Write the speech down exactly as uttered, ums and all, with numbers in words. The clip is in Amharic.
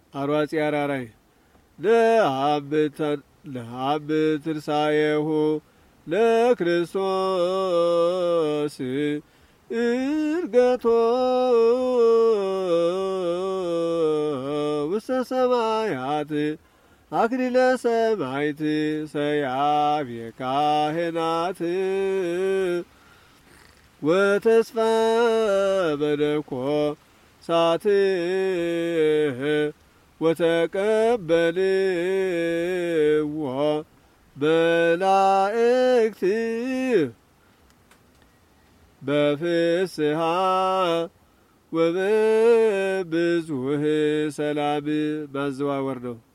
አሯጺ አራራይ ለሀብ ትርሳኤሁ ለክርስቶስ እርገቶ ውስተ ሰማያት አክሊለ ሰማዕት ሰያብ የካህናት ወተስፋ በለኮሳት ወተቀበልዎ መላእክት በፍስሐ ወበብዙሕ ሰላም ማዘዋወር ነው።